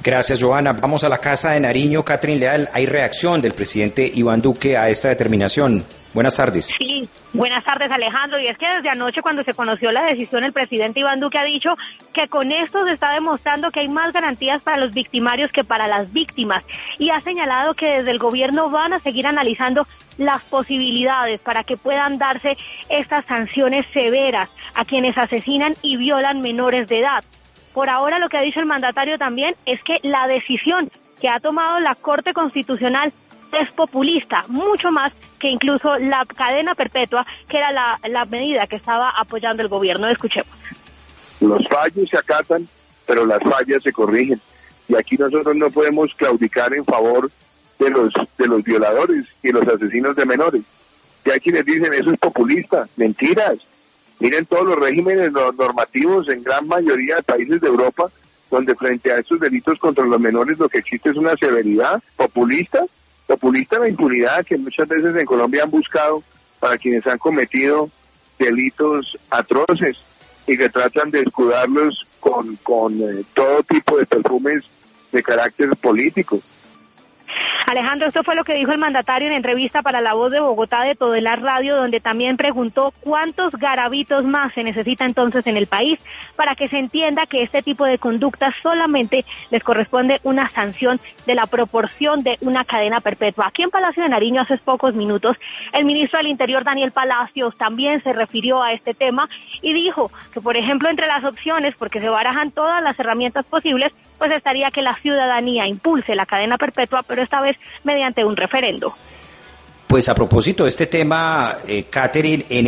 Gracias, Joana. Vamos a la Casa de Nariño. Catherine Leal, hay reacción del presidente Iván Duque a esta determinación. Buenas tardes. Sí, buenas tardes, Alejandro. Y es que desde anoche, cuando se conoció la decisión, el presidente Iván Duque ha dicho que con esto se está demostrando que hay más garantías para los victimarios que para las víctimas. Y ha señalado que desde el gobierno van a seguir analizando las posibilidades para que puedan darse estas sanciones severas a quienes asesinan y violan menores de edad. Por ahora, lo que ha dicho el mandatario también es que la decisión que ha tomado la Corte Constitucional es populista, mucho más que incluso la cadena perpetua, que era la medida que estaba apoyando el gobierno. Escuchemos. Los fallos se acatan, pero las fallas se corrigen. Y aquí nosotros no podemos claudicar en favor de los violadores y los asesinos de menores. Y hay quienes dicen, eso es populista. Mentiras. Miren todos los regímenes normativos en gran mayoría de países de Europa, donde frente a estos delitos contra los menores lo que existe es una severidad populista la impunidad que muchas veces en Colombia han buscado para quienes han cometido delitos atroces y que tratan de escudarlos con todo tipo de perfumes de carácter político. Alejandro, esto fue lo que dijo el mandatario en entrevista para La Voz de Bogotá de Todelar Radio, donde también preguntó cuántos garabitos más se necesita entonces en el país para que se entienda que este tipo de conductas solamente les corresponde una sanción de la proporción de una cadena perpetua. Aquí en Palacio de Nariño, hace pocos minutos, el ministro del Interior, Daniel Palacios, también se refirió a este tema y dijo que, por ejemplo, entre las opciones, porque se barajan todas las herramientas posibles, pues estaría que la ciudadanía impulse la cadena perpetua, pero esta vez mediante un referendo. Pues a propósito de este tema, Catherine, en